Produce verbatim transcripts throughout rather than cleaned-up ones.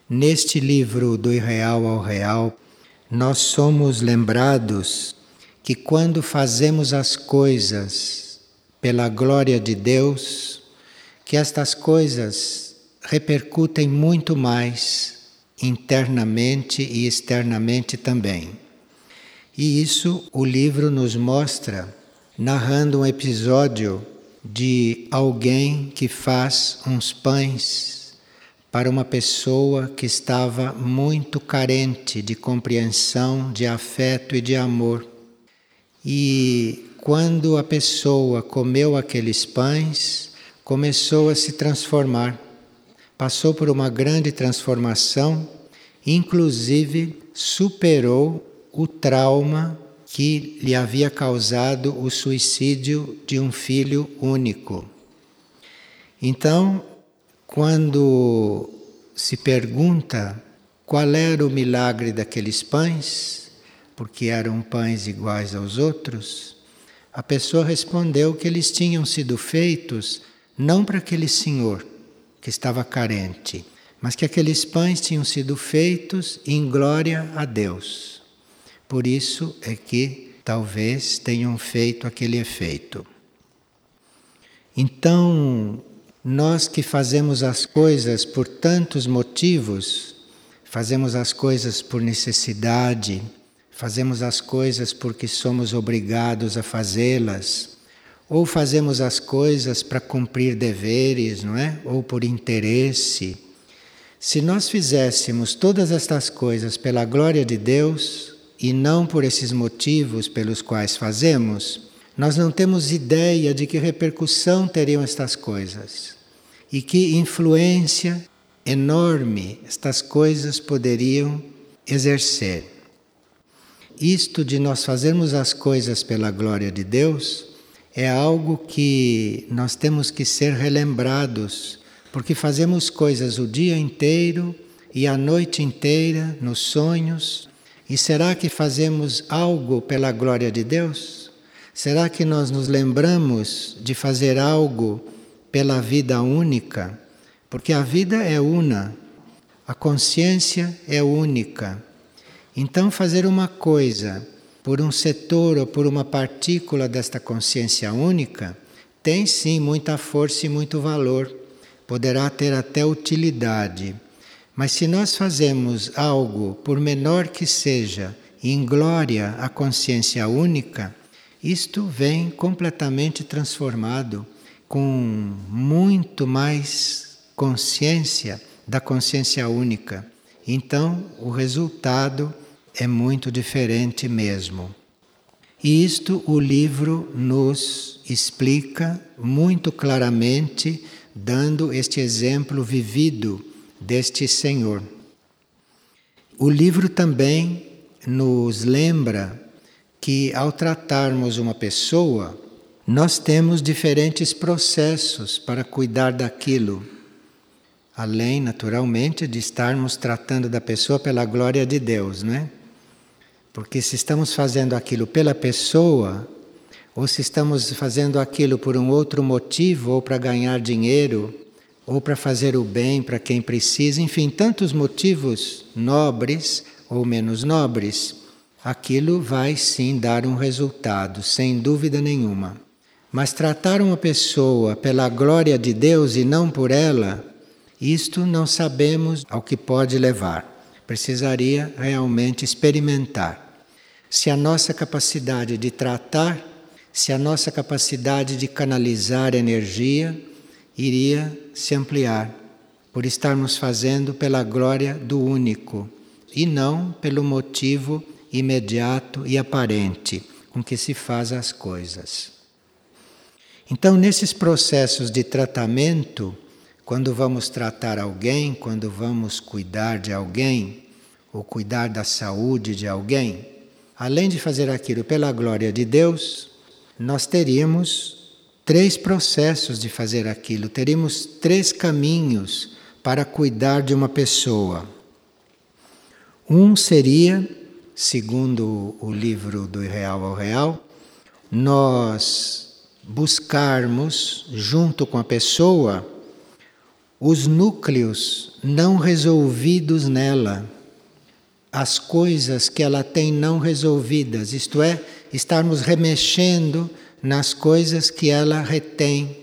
Neste livro do Irreal ao Real, nós somos lembrados que quando fazemos as coisas pela glória de Deus, que estas coisas repercutem muito mais internamente e externamente também. E isso o livro nos mostra narrando um episódio de alguém que faz uns pães para uma pessoa que estava muito carente de compreensão, de afeto e de amor. E quando a pessoa comeu aqueles pães, começou a se transformar. Passou por uma grande transformação, inclusive superou o trauma que lhe havia causado o suicídio de um filho único. Então, quando se pergunta qual era o milagre daqueles pães, porque eram pães iguais aos outros, a pessoa respondeu que eles tinham sido feitos não para aquele senhor que estava carente, mas que aqueles pães tinham sido feitos em glória a Deus. Por isso é que talvez tenham feito aquele efeito. Então, nós que fazemos as coisas por tantos motivos, fazemos as coisas por necessidade, fazemos as coisas porque somos obrigados a fazê-las, ou fazemos as coisas para cumprir deveres, não é? Ou por interesse. Se nós fizéssemos todas estas coisas pela glória de Deus e não por esses motivos pelos quais fazemos, nós não temos ideia de que repercussão teriam estas coisas e que influência enorme estas coisas poderiam exercer. Isto de nós fazermos as coisas pela glória de Deus é algo que nós temos que ser relembrados, porque fazemos coisas o dia inteiro e a noite inteira nos sonhos. E será que fazemos algo pela glória de Deus? Será que nós nos lembramos de fazer algo pela vida única? Porque a vida é una, a consciência é única. Então, fazer uma coisa por um setor ou por uma partícula desta consciência única tem sim muita força e muito valor, poderá ter até utilidade. Mas se nós fazemos algo, por menor que seja, em glória à consciência única, isto vem completamente transformado, com muito mais consciência da consciência única. Então, o resultado é muito diferente mesmo. E isto o livro nos explica muito claramente, dando este exemplo vivido deste Senhor. O livro também nos lembra que ao tratarmos uma pessoa, nós temos diferentes processos para cuidar daquilo, além, naturalmente, de estarmos tratando da pessoa pela glória de Deus, não é? Porque se estamos fazendo aquilo pela pessoa, ou se estamos fazendo aquilo por um outro motivo, ou para ganhar dinheiro, ou para fazer o bem para quem precisa, enfim, tantos motivos nobres ou menos nobres, aquilo vai sim dar um resultado, sem dúvida nenhuma. Mas tratar uma pessoa pela glória de Deus e não por ela, isto não sabemos ao que pode levar. Precisaria realmente experimentar. Se a nossa capacidade de tratar, se a nossa capacidade de canalizar energia iria se ampliar, por estarmos fazendo pela glória do único, e não pelo motivo imediato e aparente com que se faz as coisas. Então, nesses processos de tratamento, quando vamos tratar alguém, quando vamos cuidar de alguém, ou cuidar da saúde de alguém, além de fazer aquilo pela glória de Deus, nós teríamos três processos de fazer aquilo, teríamos três caminhos para cuidar de uma pessoa. Um seria, segundo o livro do Irreal ao Real, nós buscarmos, junto com a pessoa, os núcleos não resolvidos nela, as coisas que ela tem não resolvidas, isto é, estarmos remexendo nas coisas que ela retém.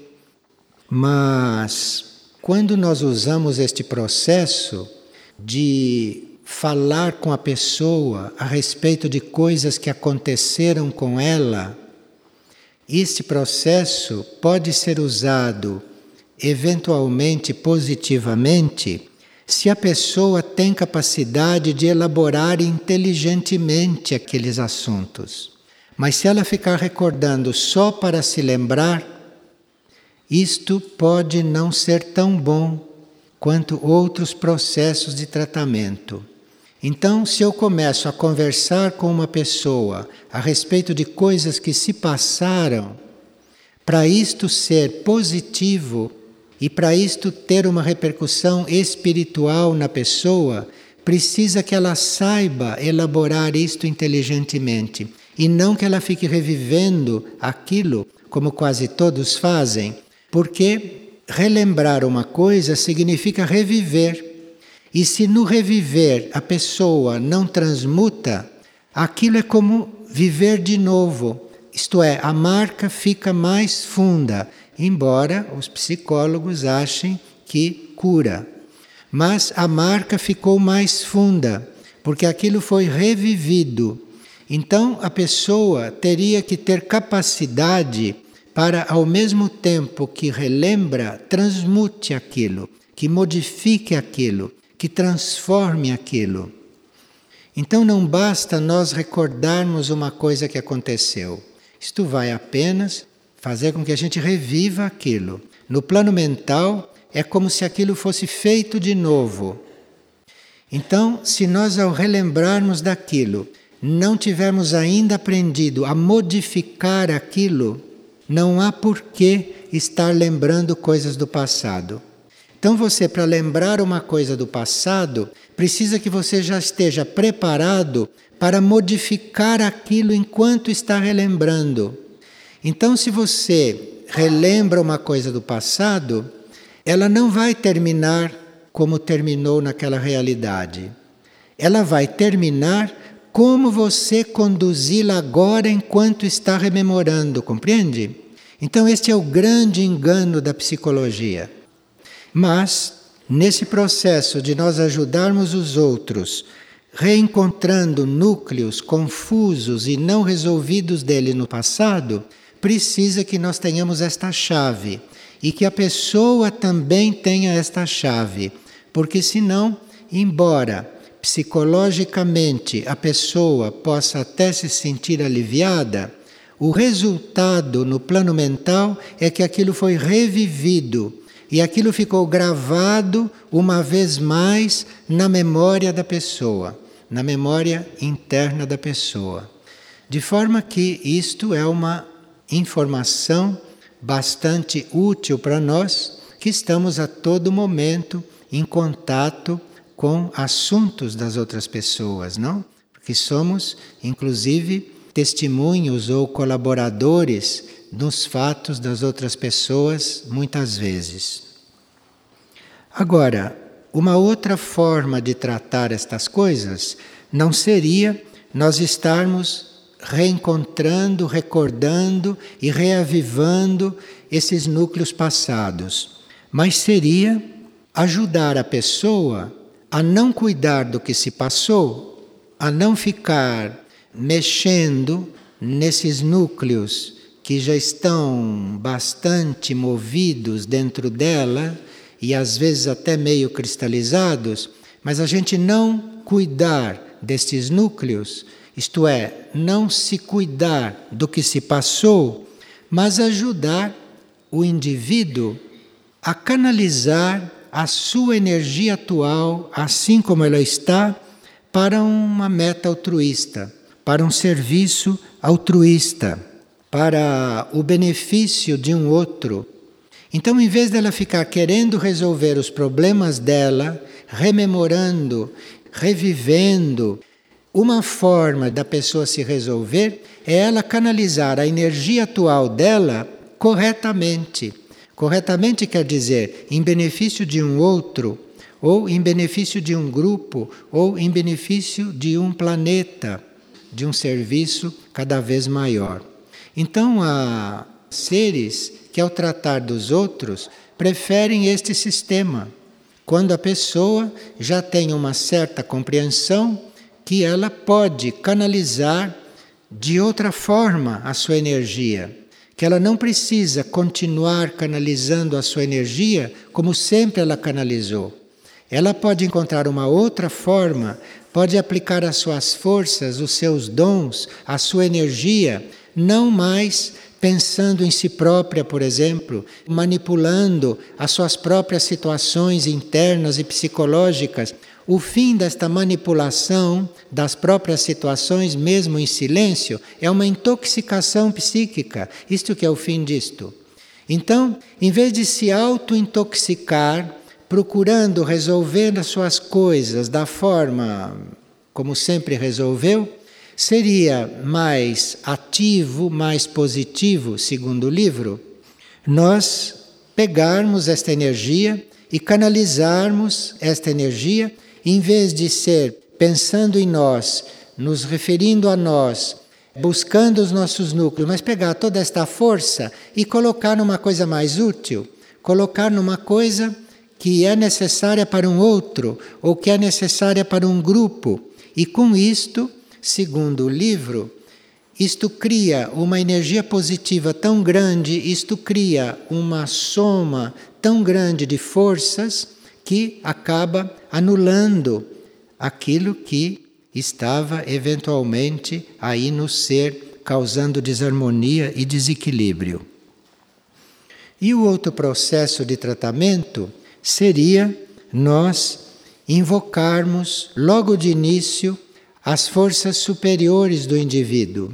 Mas quando nós usamos este processo de falar com a pessoa a respeito de coisas que aconteceram com ela, este processo pode ser usado eventualmente positivamente se a pessoa tem capacidade de elaborar inteligentemente aqueles assuntos. Mas se ela ficar recordando só para se lembrar, isto pode não ser tão bom quanto outros processos de tratamento. Então, se eu começo a conversar com uma pessoa a respeito de coisas que se passaram, para isto ser positivo e para isto ter uma repercussão espiritual na pessoa, precisa que ela saiba elaborar isto inteligentemente e não que ela fique revivendo aquilo, como quase todos fazem, porque relembrar uma coisa significa reviver. E se no reviver a pessoa não transmuta, aquilo é como viver de novo. Isto é, a marca fica mais funda, embora os psicólogos achem que cura. Mas a marca ficou mais funda, porque aquilo foi revivido. Então a pessoa teria que ter capacidade para, ao mesmo tempo que relembra, transmute aquilo, que modifique aquilo, que transforme aquilo. Então não basta nós recordarmos uma coisa que aconteceu. Isto vai apenas fazer com que a gente reviva aquilo. No plano mental, é como se aquilo fosse feito de novo. Então, se nós ao relembrarmos daquilo, não tivermos ainda aprendido a modificar aquilo, não há por que estar lembrando coisas do passado. Então você, para lembrar uma coisa do passado, precisa que você já esteja preparado para modificar aquilo enquanto está relembrando. Então, se você relembra uma coisa do passado, ela não vai terminar como terminou naquela realidade. Ela vai terminar como você conduzi-la agora enquanto está rememorando, compreende? Então este é o grande engano da psicologia. Mas, nesse processo de nós ajudarmos os outros, reencontrando núcleos confusos e não resolvidos dele no passado, precisa que nós tenhamos esta chave e que a pessoa também tenha esta chave, porque senão, embora psicologicamente a pessoa possa até se sentir aliviada, o resultado no plano mental é que aquilo foi revivido e aquilo ficou gravado uma vez mais na memória da pessoa, na memória interna da pessoa. De forma que isto é uma informação bastante útil para nós, que estamos a todo momento em contato com assuntos das outras pessoas, não? Porque somos, inclusive, testemunhos ou colaboradores nos fatos das outras pessoas, muitas vezes. Agora, uma outra forma de tratar estas coisas não seria nós estarmos reencontrando, recordando e reavivando esses núcleos passados, mas seria ajudar a pessoa a não cuidar do que se passou, a não ficar mexendo nesses núcleos que já estão bastante movidos dentro dela e às vezes até meio cristalizados, mas a gente não cuidar destes núcleos, isto é, não se cuidar do que se passou, mas ajudar o indivíduo a canalizar a sua energia atual, assim como ela está, para uma meta altruísta, para um serviço altruísta, para o benefício de um outro. Então, em vez dela ficar querendo resolver os problemas dela, rememorando, revivendo, uma forma da pessoa se resolver é ela canalizar a energia atual dela corretamente, Corretamente quer dizer em benefício de um outro, ou em benefício de um grupo, ou em benefício de um planeta, de um serviço cada vez maior. Então há seres que ao tratar dos outros preferem este sistema, quando a pessoa já tem uma certa compreensão que ela pode canalizar de outra forma a sua energia, que ela não precisa continuar canalizando a sua energia como sempre ela canalizou. Ela pode encontrar uma outra forma, pode aplicar as suas forças, os seus dons, a sua energia, não mais pensando em si própria, por exemplo, manipulando as suas próprias situações internas e psicológicas. O fim desta manipulação das próprias situações, mesmo em silêncio, é uma intoxicação psíquica. Isto que é o fim disto. Então, em vez de se auto-intoxicar, procurando resolver as suas coisas da forma como sempre resolveu, seria mais ativo, mais positivo, segundo o livro, nós pegarmos esta energia e canalizarmos esta energia, em vez de ser pensando em nós, nos referindo a nós, buscando os nossos núcleos, mas pegar toda esta força e colocar numa coisa mais útil, colocar numa coisa que é necessária para um outro, ou que é necessária para um grupo. E com isto, segundo o livro, isto cria uma energia positiva tão grande, isto cria uma soma tão grande de forças que acaba anulando aquilo que estava eventualmente aí no ser, causando desarmonia e desequilíbrio. E o outro processo de tratamento seria nós invocarmos logo de início as forças superiores do indivíduo.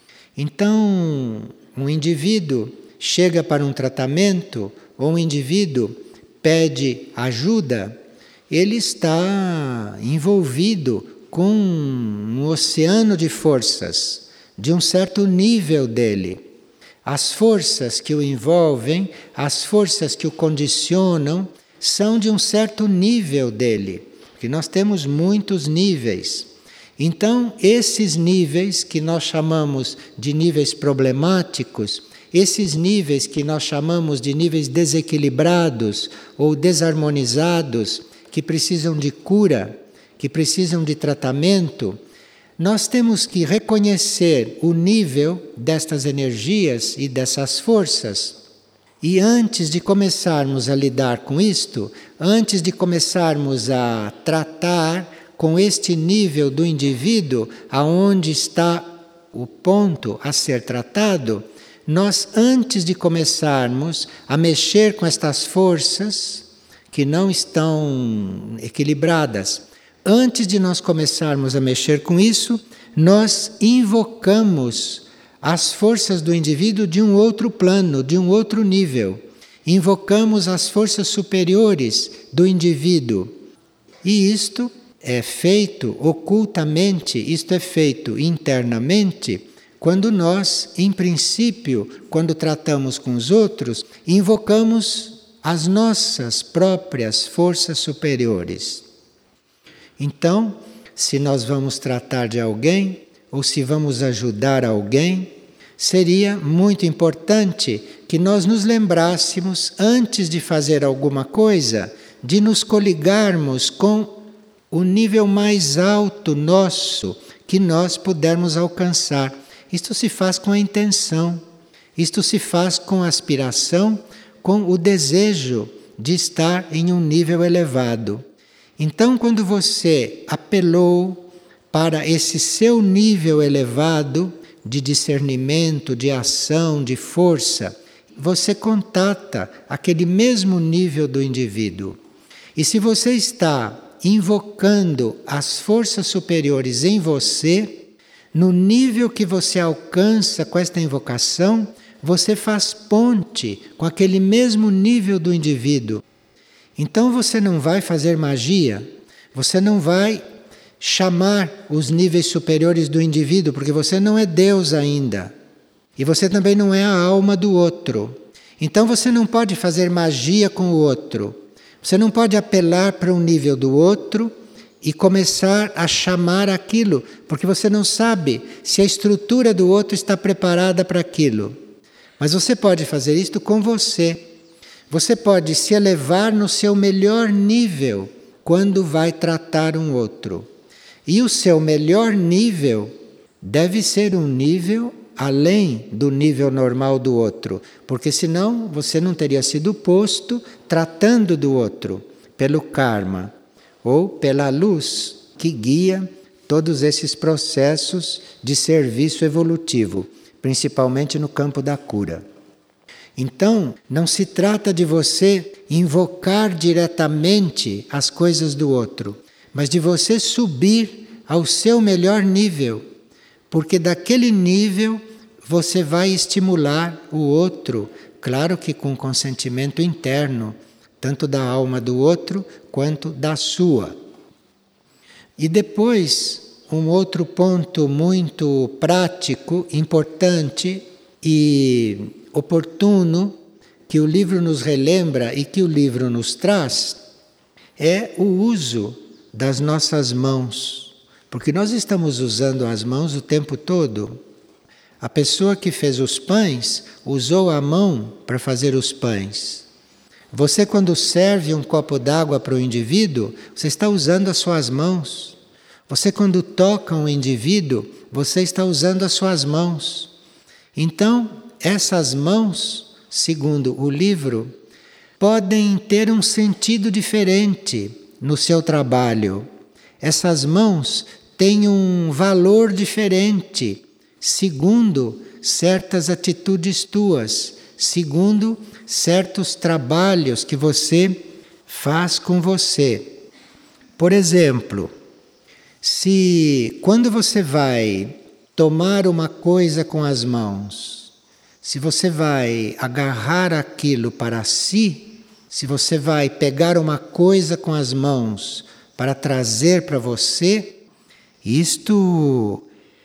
Então, um indivíduo chega para um tratamento, ou um indivíduo pede ajuda, ele está envolvido com um oceano de forças, de um certo nível dele. As forças que o envolvem, as forças que o condicionam, são de um certo nível dele, porque nós temos muitos níveis. Então, esses níveis que nós chamamos de níveis problemáticos, esses níveis que nós chamamos de níveis desequilibrados ou desarmonizados, que precisam de cura, que precisam de tratamento, nós temos que reconhecer o nível destas energias e dessas forças. E antes de começarmos a lidar com isto, antes de começarmos a tratar com este nível do indivíduo, aonde está o ponto a ser tratado, nós, antes de começarmos a mexer com estas forças que não estão equilibradas, antes de nós começarmos a mexer com isso, nós invocamos as forças do indivíduo de um outro plano, de um outro nível. Invocamos as forças superiores do indivíduo. E isto é feito ocultamente, isto é feito internamente, quando nós, em princípio, quando tratamos com os outros, invocamos as nossas próprias forças superiores. Então, se nós vamos tratar de alguém, ou se vamos ajudar alguém, seria muito importante que nós nos lembrássemos, antes de fazer alguma coisa, de nos coligarmos com o nível mais alto nosso que nós pudermos alcançar. Isto se faz com a intenção, isto se faz com a aspiração, com o desejo de estar em um nível elevado. Então, quando você apelou para esse seu nível elevado de discernimento, de ação, de força, você contata aquele mesmo nível do indivíduo. E se você está invocando as forças superiores em você, no nível que você alcança com esta invocação, você faz ponte com aquele mesmo nível do indivíduo. Então você não vai fazer magia, você não vai chamar os níveis superiores do indivíduo, porque você não é Deus ainda. E você também não é a alma do outro. Então você não pode fazer magia com o outro. Você não pode apelar para um nível do outro e começar a chamar aquilo, porque você não sabe se a estrutura do outro está preparada para aquilo. Mas você pode fazer isto com você. Você pode se elevar no seu melhor nível quando vai tratar um outro. E o seu melhor nível deve ser um nível além do nível normal do outro, porque senão você não teria sido posto tratando do outro pelo karma ou pela luz que guia todos esses processos de serviço evolutivo, principalmente no campo da cura. Então, não se trata de você invocar diretamente as coisas do outro, mas de você subir ao seu melhor nível, porque daquele nível você vai estimular o outro, claro que com consentimento interno, tanto da alma do outro quanto da sua. E depois, um outro ponto muito prático, importante e oportuno, que o livro nos relembra e que o livro nos traz, é o uso das nossas mãos. Porque nós estamos usando as mãos o tempo todo. A pessoa que fez os pães usou a mão para fazer os pães. Você, quando serve um copo d'água para o indivíduo, você está usando as suas mãos. Você, quando toca um indivíduo, você está usando as suas mãos. Então, essas mãos, segundo o livro, podem ter um sentido diferente no seu trabalho. Essas mãos têm um valor diferente, segundo certas atitudes tuas, segundo certos trabalhos que você faz com você. Por exemplo, se quando você vai tomar uma coisa com as mãos, se você vai agarrar aquilo para si, se você vai pegar uma coisa com as mãos para trazer para você, isto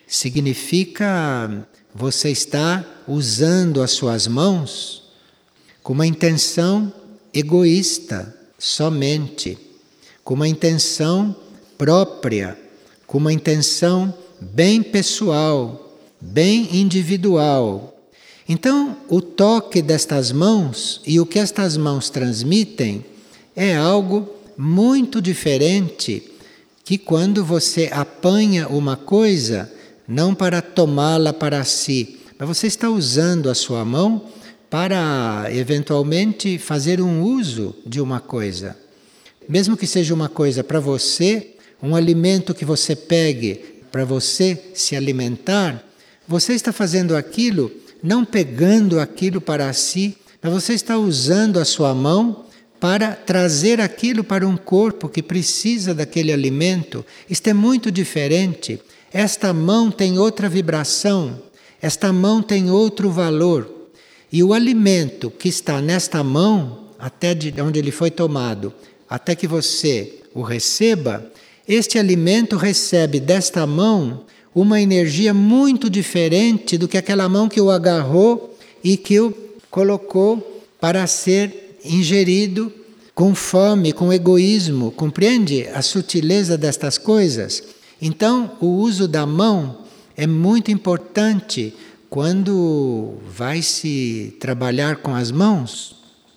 significa você estar usando as suas mãos com uma intenção egoísta somente, com uma intenção própria, com uma intenção bem pessoal, bem individual. Então, o toque destas mãos e o que estas mãos transmitem é algo muito diferente que quando você apanha uma coisa, não para tomá-la para si, mas você está usando a sua mão para, eventualmente, fazer um uso de uma coisa. Mesmo que seja uma coisa para você, um alimento que você pegue para você se alimentar, você está fazendo aquilo não pegando aquilo para si, mas você está usando a sua mão para trazer aquilo para um corpo que precisa daquele alimento. Isto é muito diferente. Esta mão tem outra vibração, esta mão tem outro valor. E o alimento que está nesta mão, até de onde ele foi tomado, até que você o receba, este alimento recebe desta mão uma energia muito diferente do que aquela mão que o agarrou e que o colocou para ser ingerido com fome, com egoísmo. Compreende a sutileza destas coisas? Então, o uso da mão é muito importante quando vai se trabalhar com as mãos.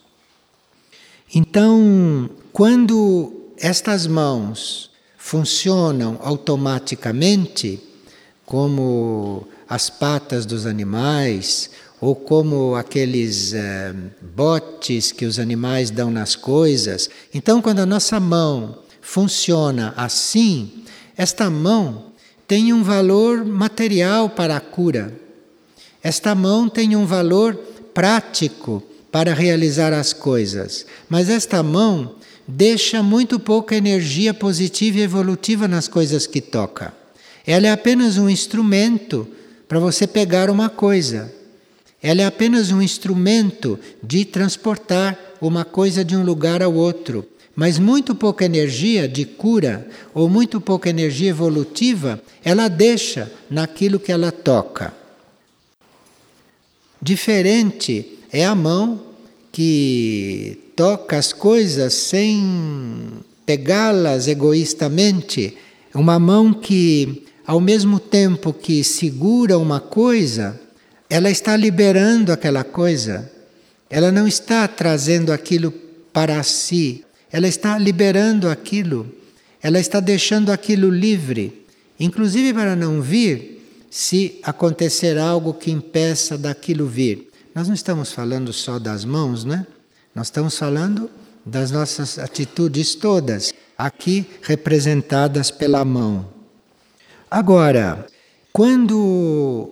Então, quando estas mãos funcionam automaticamente, como as patas dos animais, ou como aqueles eh, botes que os animais dão nas coisas. Então, quando a nossa mão funciona assim, esta mão tem um valor material para a cura. Esta mão tem um valor prático para realizar as coisas. Mas esta mão deixa muito pouca energia positiva e evolutiva nas coisas que toca. Ela é apenas um instrumento para você pegar uma coisa. Ela é apenas um instrumento de transportar uma coisa de um lugar ao outro. Mas muito pouca energia de cura ou muito pouca energia evolutiva ela deixa naquilo que ela toca. Diferente é a mão que toca as coisas sem pegá-las egoístamente, uma mão que, ao mesmo tempo que segura uma coisa, ela está liberando aquela coisa. Ela não está trazendo aquilo para si, ela está liberando aquilo, ela está deixando aquilo livre, inclusive para não vir se acontecer algo que impeça daquilo vir. Nós não estamos falando só das mãos, né? Nós estamos falando das nossas atitudes todas, aqui representadas pela mão. Agora, quando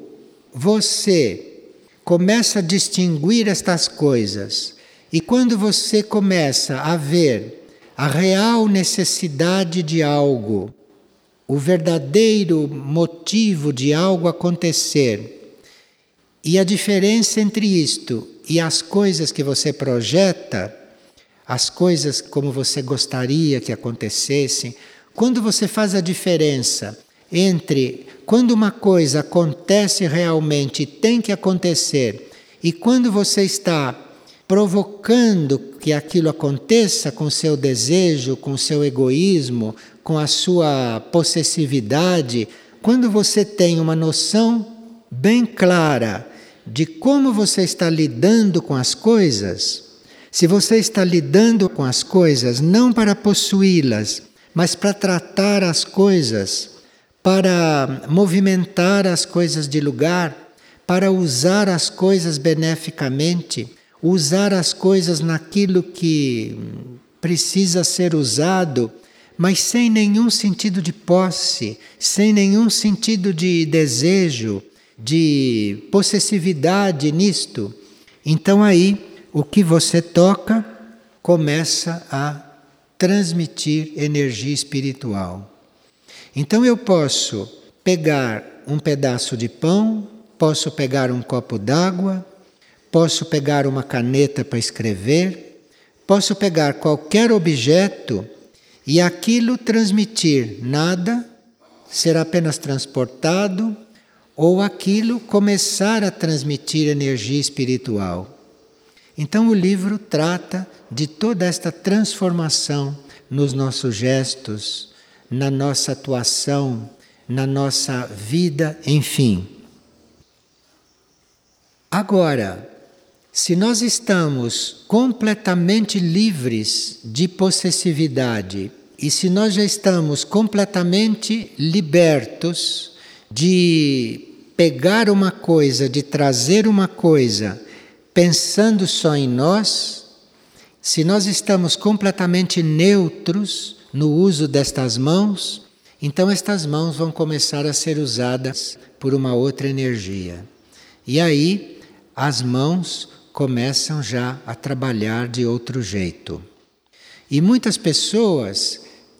você começa a distinguir estas coisas e quando você começa a ver a real necessidade de algo, o verdadeiro motivo de algo acontecer e a diferença entre isto e as coisas que você projeta, as coisas como você gostaria que acontecessem, quando você faz a diferença entre quando uma coisa acontece realmente e tem que acontecer e quando você está provocando que aquilo aconteça com o seu desejo, com o seu egoísmo, com a sua possessividade, quando você tem uma noção bem clara de como você está lidando com as coisas, se você está lidando com as coisas não para possuí-las, mas para tratar as coisas, para movimentar as coisas de lugar, para usar as coisas beneficamente, usar as coisas naquilo que precisa ser usado, mas sem nenhum sentido de posse, sem nenhum sentido de desejo, de possessividade nisto. Então aí o que você toca começa a transmitir energia espiritual. Então eu posso pegar um pedaço de pão, posso pegar um copo d'água, posso pegar uma caneta para escrever, posso pegar qualquer objeto e aquilo transmitir nada, ser apenas transportado, ou aquilo começar a transmitir energia espiritual. Então o livro trata de toda esta transformação nos nossos gestos, na nossa atuação, na nossa vida, enfim. Agora, se nós estamos completamente livres de possessividade e se nós já estamos completamente libertos de pegar uma coisa, de trazer uma coisa, pensando só em nós, se nós estamos completamente neutros no uso destas mãos, então estas mãos vão começar a ser usadas por uma outra energia. E aí as mãos começam já a trabalhar de outro jeito. E muitas pessoas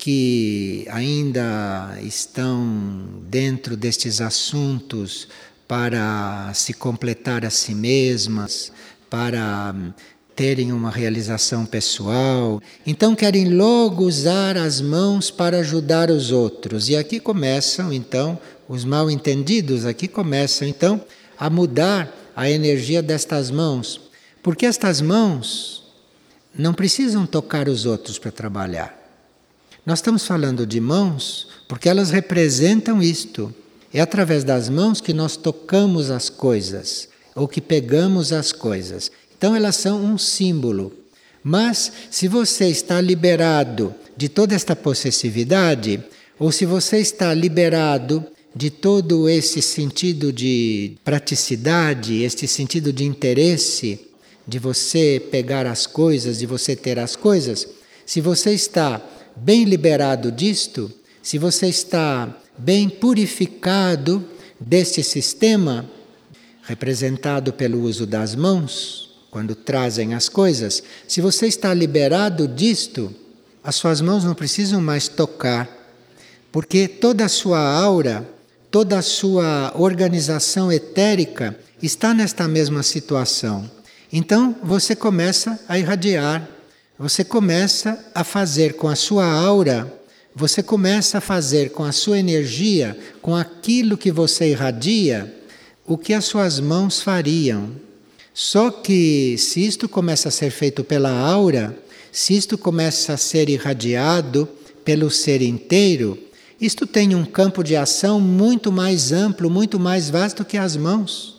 que ainda estão dentro destes assuntos para se completar a si mesmas, para terem uma realização pessoal, então querem logo usar as mãos para ajudar os outros. E aqui começam então os mal-entendidos, aqui começam então a mudar a energia destas mãos, porque estas mãos não precisam tocar os outros para trabalhar. Nós estamos falando de mãos porque elas representam isto. É através das mãos que nós tocamos as coisas, ou que pegamos as coisas. Então elas são um símbolo. Mas se você está liberado de toda esta possessividade, ou se você está liberado de todo esse sentido de praticidade, este sentido de interesse, de você pegar as coisas, de você ter as coisas, se você está bem liberado disto, se você está bem purificado deste sistema, representado pelo uso das mãos, quando trazem as coisas, se você está liberado disto, as suas mãos não precisam mais tocar, porque toda a sua aura, toda a sua organização etérica está nesta mesma situação. Então você começa a irradiar, você começa a fazer com a sua aura, você começa a fazer com a sua energia, com aquilo que você irradia, o que as suas mãos fariam. Só que se isto começa a ser feito pela aura, se isto começa a ser irradiado pelo ser inteiro, isto tem um campo de ação muito mais amplo, muito mais vasto que as mãos.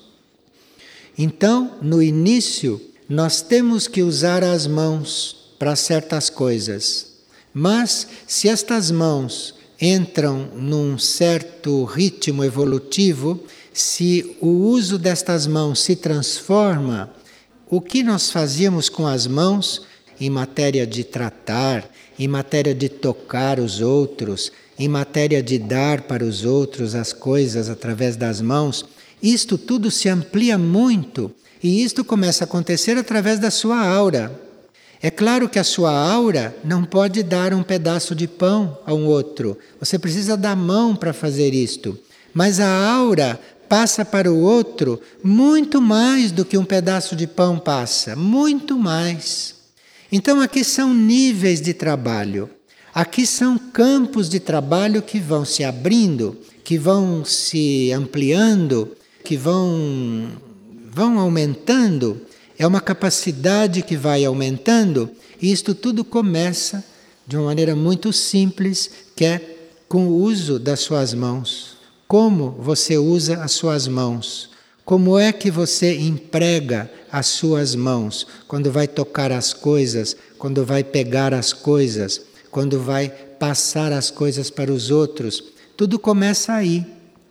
Então, no início, nós temos que usar as mãos para certas coisas. Mas, se estas mãos entram num certo ritmo evolutivo, se o uso destas mãos se transforma, o que nós fazíamos com as mãos em matéria de tratar, em matéria de tocar os outros, em matéria de dar para os outros as coisas através das mãos, isto tudo se amplia muito e isto começa a acontecer através da sua aura. É claro que a sua aura não pode dar um pedaço de pão a um outro. Você precisa da mão para fazer isto. Mas a aura passa para o outro muito mais do que um pedaço de pão passa. Muito mais. Então aqui são níveis de trabalho. Aqui são campos de trabalho que vão se abrindo, que vão se ampliando, que vão, vão aumentando. É uma capacidade que vai aumentando e isto tudo começa de uma maneira muito simples, que é com o uso das suas mãos. Como você usa as suas mãos? Como é que você emprega as suas mãos quando vai tocar as coisas, quando vai pegar as coisas, quando vai passar as coisas para os outros? Tudo começa aí.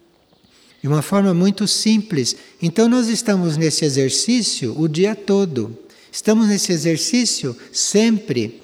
De uma forma muito simples. Então nós estamos nesse exercício o dia todo. Estamos nesse exercício sempre.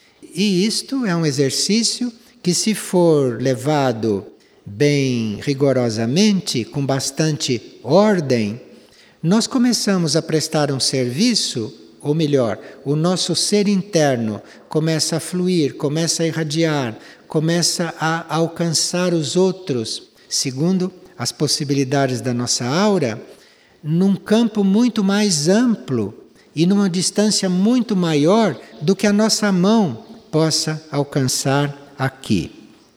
E isto é um exercício que, se for levado bem rigorosamente, com bastante ordem, nós começamos a prestar um serviço, ou melhor, o nosso ser interno começa a fluir, começa a irradiar, começa a alcançar os outros, segundo as possibilidades da nossa aura, num campo muito mais amplo e numa distância muito maior do que a nossa mão possa alcançar aqui.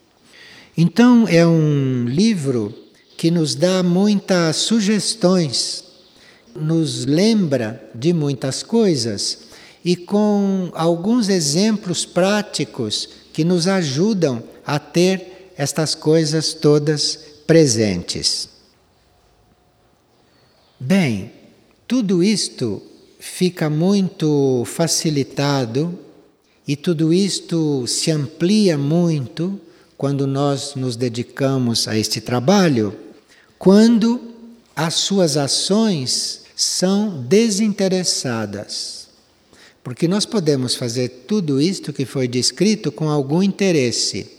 Então é um livro que nos dá muitas sugestões, nos lembra de muitas coisas e com alguns exemplos práticos que nos ajudam a ter estas coisas todas presentes. Bem, tudo isto fica muito facilitado e tudo isto se amplia muito quando nós nos dedicamos a este trabalho, quando as suas ações são desinteressadas. Porque nós podemos fazer tudo isto que foi descrito com algum interesse.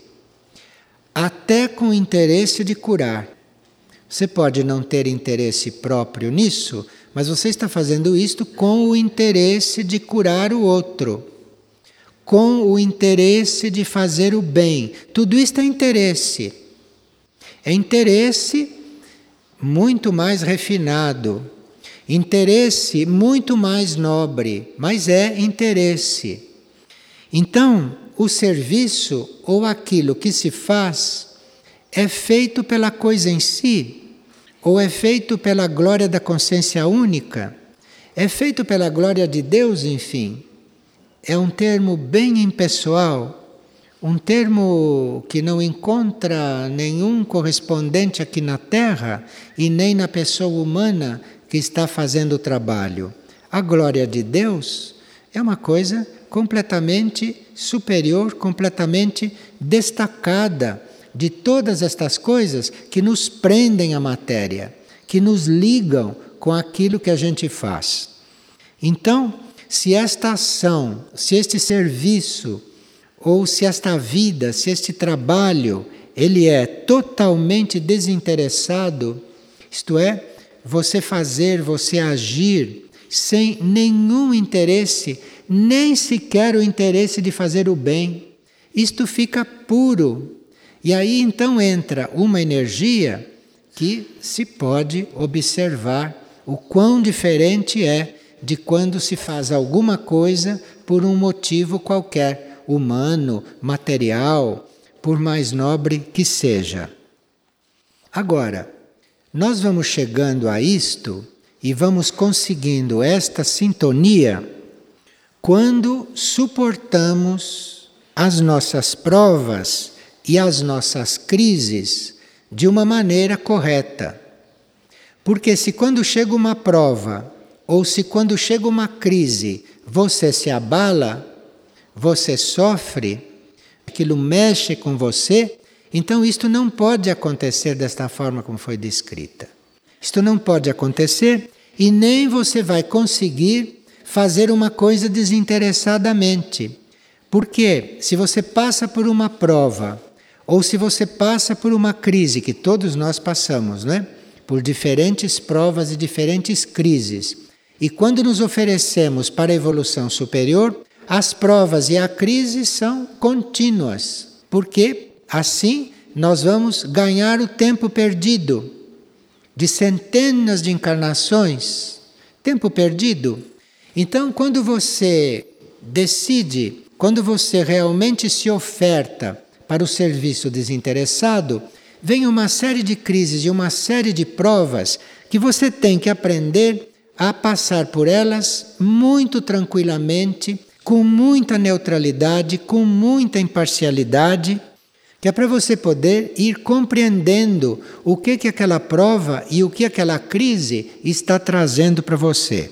Até com o interesse de curar. Você pode não ter interesse próprio nisso, mas você está fazendo isto com o interesse de curar o outro, com o interesse de fazer o bem. Tudo isto é interesse. É interesse muito mais refinado, interesse muito mais nobre, mas é interesse. Então, o serviço ou aquilo que se faz é feito pela coisa em si, ou é feito pela glória da consciência única, é feito pela glória de Deus, enfim. É um termo bem impessoal, um termo que não encontra nenhum correspondente aqui na Terra e nem na pessoa humana que está fazendo o trabalho. A glória de Deus é uma coisa completamente superior, completamente destacada de todas estas coisas que nos prendem à matéria, que nos ligam com aquilo que a gente faz. Então, se esta ação, se este serviço, ou se esta vida, se este trabalho, ele é totalmente desinteressado, isto é, você fazer, você agir sem nenhum interesse, nem sequer o interesse de fazer o bem. Isto fica puro. E aí então entra uma energia que se pode observar o quão diferente é de quando se faz alguma coisa por um motivo qualquer, humano, material, por mais nobre que seja. Agora, nós vamos chegando a isto e vamos conseguindo esta sintonia quando suportamos as nossas provas e as nossas crises de uma maneira correta. Porque se quando chega uma prova, ou se quando chega uma crise, você se abala, você sofre, aquilo mexe com você, então isto não pode acontecer desta forma como foi descrita. Isto não pode acontecer e nem você vai conseguir fazer uma coisa desinteressadamente. Porque se você passa por uma prova, ou se você passa por uma crise, que todos nós passamos, não é? Por diferentes provas e diferentes crises. E quando nos oferecemos para a evolução superior, as provas e a crise são contínuas. Porque assim nós vamos ganhar o tempo perdido de centenas de encarnações. Tempo perdido. Então, quando você decide, quando você realmente se oferta para o serviço desinteressado, vem uma série de crises e uma série de provas que você tem que aprender a passar por elas muito tranquilamente, com muita neutralidade, com muita imparcialidade, que é para você poder ir compreendendo o que que aquela prova e o que aquela crise está trazendo para você.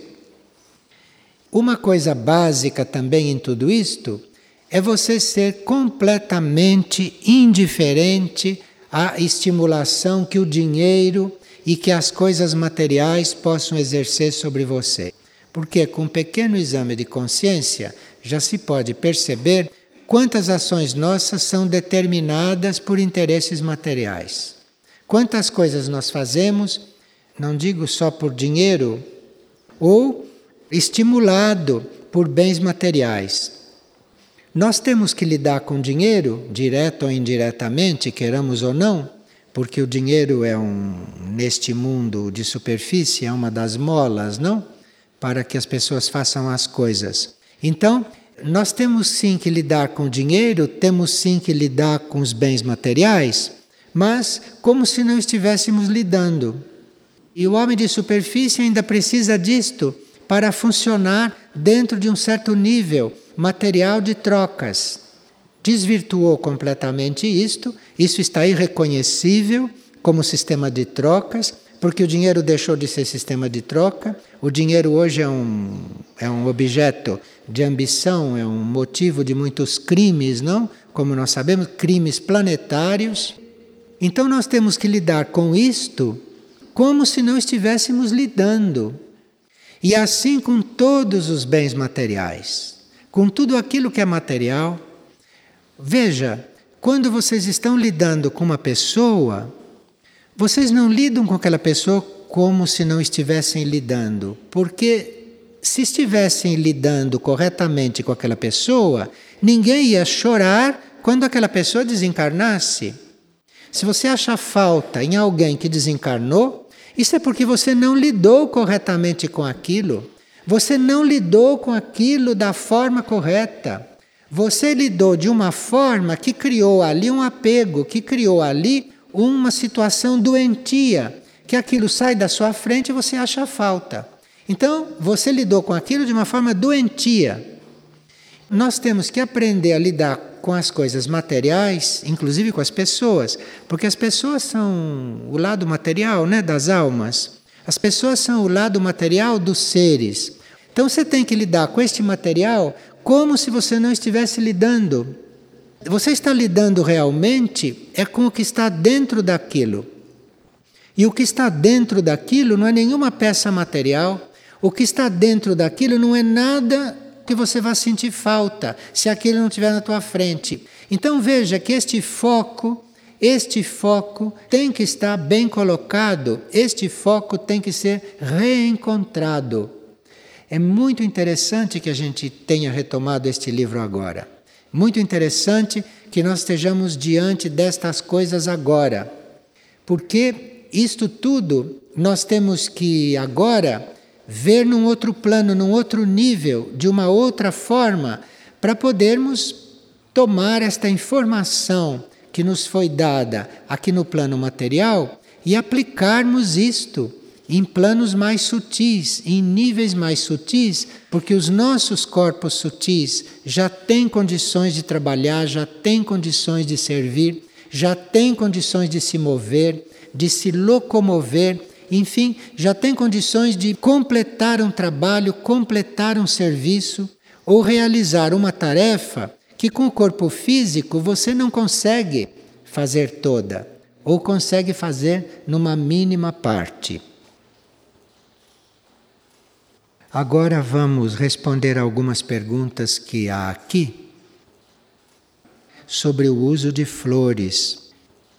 Uma coisa básica também em tudo isto é você ser completamente indiferente à estimulação que o dinheiro e que as coisas materiais possam exercer sobre você. Porque com um pequeno exame de consciência já se pode perceber quantas ações nossas são determinadas por interesses materiais. Quantas coisas nós fazemos, não digo só por dinheiro, ou estimulado por bens materiais. Nós temos que lidar com dinheiro, direto ou indiretamente, queiramos ou não, porque o dinheiro é um, neste mundo de superfície, é uma das molas, não? Para que as pessoas façam as coisas. Então, nós temos sim que lidar com o dinheiro, temos sim que lidar com os bens materiais, mas como se não estivéssemos lidando. E o homem de superfície ainda precisa disto para funcionar dentro de um certo nível material de trocas. Desvirtuou completamente isto, isso está irreconhecível como sistema de trocas, porque o dinheiro deixou de ser sistema de troca, o dinheiro hoje é um, é um objeto de ambição, é um motivo de muitos crimes, não? Como nós sabemos, crimes planetários. Então nós temos que lidar com isto como se não estivéssemos lidando. E assim com todos os bens materiais, com tudo aquilo que é material. Veja, quando vocês estão lidando com uma pessoa, vocês não lidam com aquela pessoa como se não estivessem lidando, porque se estivessem lidando corretamente com aquela pessoa, ninguém ia chorar quando aquela pessoa desencarnasse. Se você acha falta em alguém que desencarnou, isso é porque você não lidou corretamente com aquilo. Você não lidou com aquilo da forma correta. Você lidou de uma forma que criou ali um apego, que criou ali uma situação doentia, que aquilo sai da sua frente e você acha falta. Então, você lidou com aquilo de uma forma doentia. Nós temos que aprender a lidar com as coisas materiais, inclusive com as pessoas, porque as pessoas são o lado material, né, das almas. As pessoas são o lado material dos seres. Então você tem que lidar com este material como se você não estivesse lidando. Você está lidando realmente é com o que está dentro daquilo. E o que está dentro daquilo não é nenhuma peça material. O que está dentro daquilo não é nada que você vá sentir falta se aquilo não estiver na tua frente. Então veja que este foco, este foco tem que estar bem colocado, este foco tem que ser reencontrado. É muito interessante que a gente tenha retomado este livro agora. Muito interessante que nós estejamos diante destas coisas agora. Porque isto tudo nós temos que agora ver num outro plano, num outro nível, de uma outra forma, para podermos tomar esta informação que nos foi dada aqui no plano material e aplicarmos isto em planos mais sutis, em níveis mais sutis, porque os nossos corpos sutis já têm condições de trabalhar, já têm condições de servir, já têm condições de se mover, de se locomover, enfim, já têm condições de completar um trabalho, completar um serviço ou realizar uma tarefa que com o corpo físico você não consegue fazer toda, ou consegue fazer numa mínima parte. Agora vamos responder algumas perguntas que há aqui sobre o uso de flores.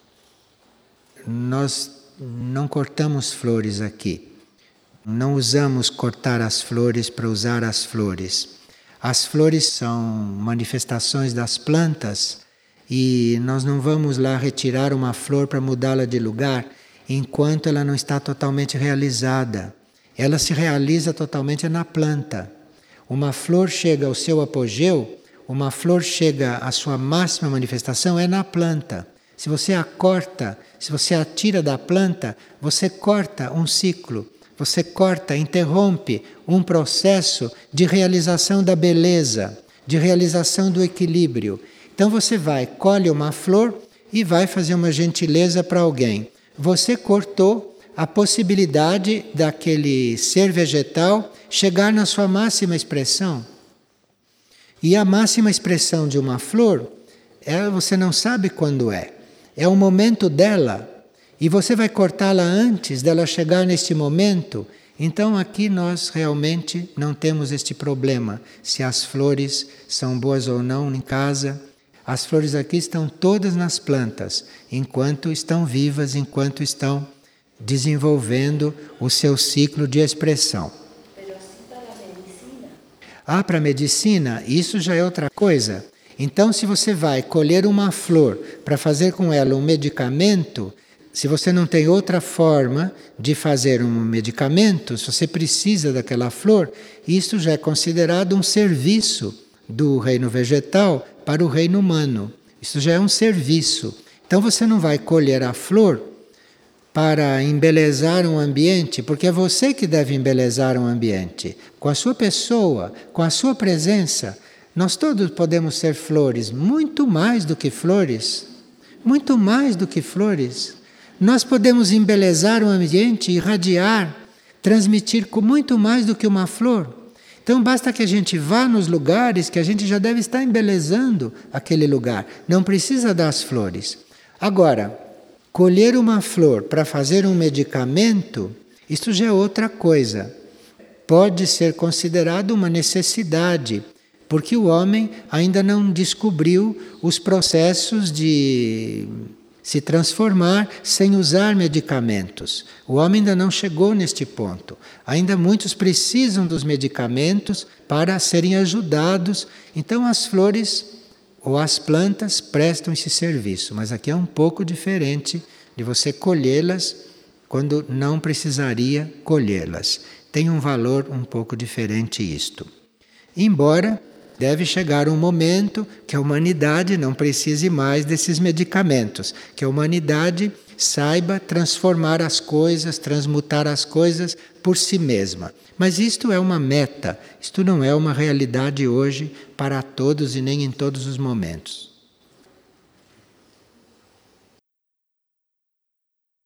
Nós não cortamos flores aqui. Não usamos cortar as flores para usar as flores. As flores são manifestações das plantas e nós não vamos lá retirar uma flor para mudá-la de lugar enquanto ela não está totalmente realizada. Ela se realiza totalmente na planta. Uma flor chega ao seu apogeu, uma flor chega à sua máxima manifestação é na planta. Se você a corta, se você a tira da planta, você corta um ciclo, você corta, interrompe um processo de realização da beleza, de realização do equilíbrio. Então você vai, colhe uma flor e vai fazer uma gentileza para alguém. Você cortou a possibilidade daquele ser vegetal chegar na sua máxima expressão. E a máxima expressão de uma flor, ela, você não sabe quando é. É o momento dela. E você vai cortá-la antes dela chegar neste momento. Então aqui nós realmente não temos este problema. Se as flores são boas ou não em casa. As flores aqui estão todas nas plantas, enquanto estão vivas, enquanto estão desenvolvendo o seu ciclo de expressão. Ah, para a medicina, isso já é outra coisa. Então, se você vai colher uma flor para fazer com ela um medicamento, se você não tem outra forma de fazer um medicamento, se você precisa daquela flor, isso já é considerado um serviço do reino vegetal para o reino humano. Isso já é um serviço. Então, você não vai colher a flor para embelezar um ambiente, porque é você que deve embelezar um ambiente, com a sua pessoa, com a sua presença. Nós todos podemos ser flores, muito mais do que flores, muito mais do que flores. Nós podemos embelezar um ambiente, irradiar, transmitir com muito mais do que uma flor. Então basta que a gente vá nos lugares que a gente já deve estar embelezando aquele lugar, não precisa das flores. Agora, colher uma flor para fazer um medicamento, isso já é outra coisa. Pode ser considerado uma necessidade, porque o homem ainda não descobriu os processos de se transformar sem usar medicamentos. O homem ainda não chegou neste ponto. Ainda muitos precisam dos medicamentos para serem ajudados. Então as flores ou as plantas prestam esse serviço, mas aqui é um pouco diferente de você colhê-las quando não precisaria colhê-las. Tem um valor um pouco diferente isto. Embora deve chegar um momento que a humanidade não precise mais desses medicamentos, que a humanidade saiba transformar as coisas, transmutar as coisas por si mesma. Mas isto é uma meta, isto não é uma realidade hoje para todos e nem em todos os momentos.